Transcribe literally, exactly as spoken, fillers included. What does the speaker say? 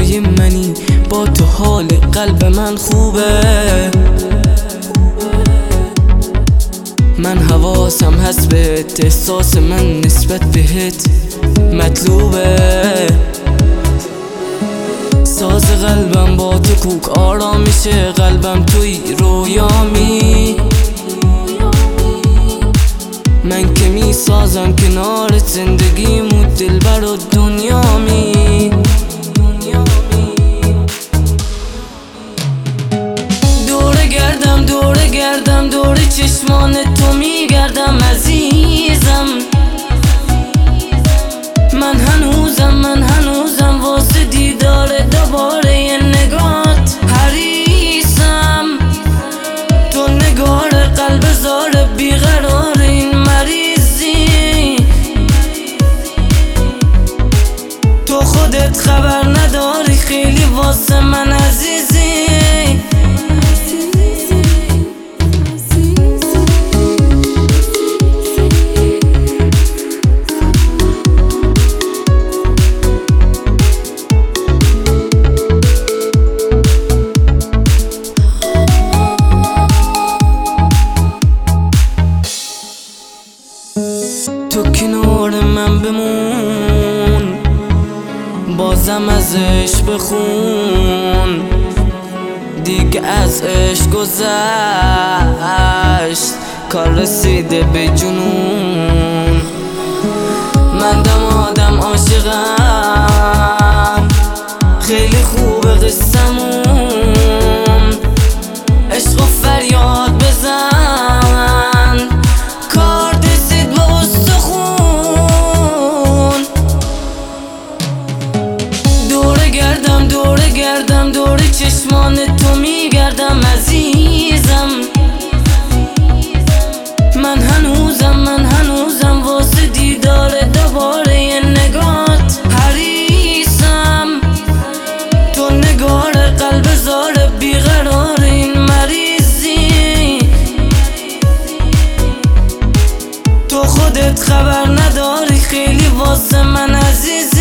هوای منی، با تو حال قلب من خوبه. من حواسم هست بهت، احساس من نسبت بهت مطلوبه. ساز قلبم با تو کوک آرام میشه، قلبم توی رویامی. من که می سازم کنارت زندگیمو، دلبر و دنیامی. دوره گردم دوره گردم دوره چشمان تو میگردم عزیزم. من هنوزم من هنوزم واسه دیدار دوباره یه نگات حریصم. تو نگار قلب زار بیقرار این مریضی. تو خودت خبر نداری خیلی واسه من عزیزی. تو کنار من بمون، بازم ازش بخون. دیگه از عشق گذشت، کار رسیده به جنون. من دم آدم عاشقم، خیلی خوبه قصمون. عشق و فریاد بزن، کار دستید با استخون. دوره گردم دوره گردم دوره چشمان تو میگردم عزیزم. من هنوزم من هنوزم واسه دیدار دوباره یه نگات حریصم. تو نگار قلب زار بیقرار این مریضی. تو خودت خبر نداری خیلی واسه من عزیزی.